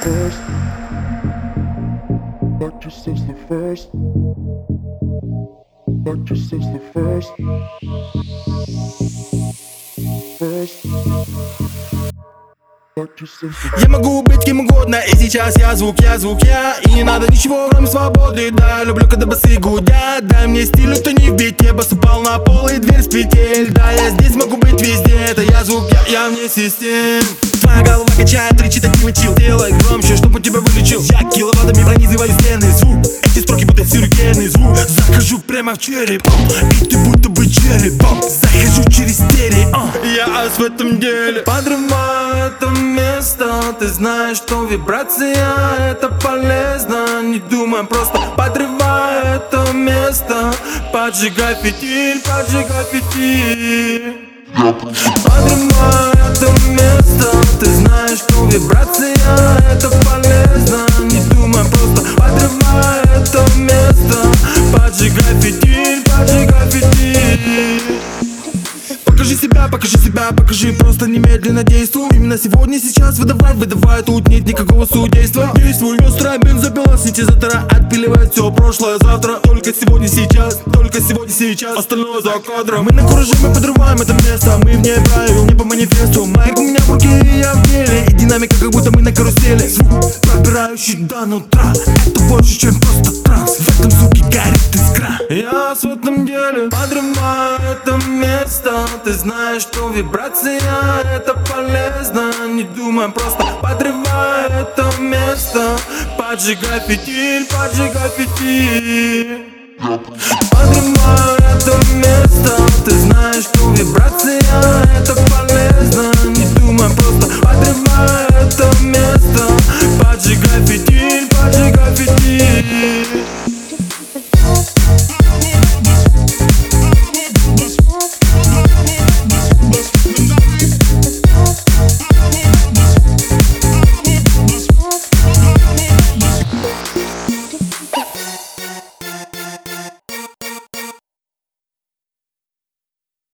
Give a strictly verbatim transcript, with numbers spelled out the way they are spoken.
first. Like just since the first. Like just since the first. First. Я могу быть кем угодно, и сейчас я звук, я звук, я. И не надо ничего, кроме свободы, да. Люблю, когда басы гудят. Дай мне стиль, что не в бите. Бас упал на пол и дверь с петель. Да, я здесь могу быть везде. Это я звук, я, я вне систем. Твоя голова качает, речит от мочил. Делай громче, чтобы он тебя вылечил. Я киловаттами пронизываю стены. Звук, эти строки будто сюрикенный звук. Захожу прямо в череп, и ты будто бы черепом. Захожу через стерео, я ас в этом деле. Подрываю это место. Ты знаешь, что вибрация это полезно. Не думай, просто подрывай это место. Поджигай фитиль, поджигай фитиль. Подрывай это место. Ты знаешь, что вибрация это полезно. Не думай, просто подрывай это место. Поджигай фитиль, поджигай фитиль. Покажи себя, покажи себя, покажи, просто немедленно действуй. Именно сегодня, сейчас выдавай, выдавай, тут нет никакого судейства. Действуй, острая бензопила, синтезатора отпиливает все прошлое завтра. Только сегодня, сейчас, только сегодня, сейчас, остальное за кадром. Мы на кураже, мы подрываем это место, мы вне правил, не по манифесту. Майк у меня в руке, и я в деле, и динамика, как будто мы на карусели. Звук, пробирающий до нутра, это больше, чем просто транс. В этом звуке горит искра. Я в этом деле подрываю это место. Ты знаешь, что вибрация это полезно. Не думай, просто подрывай это место. Поджигай фитиль, поджигай фитиль. Подрывай это место. Ты знаешь, что вибрация это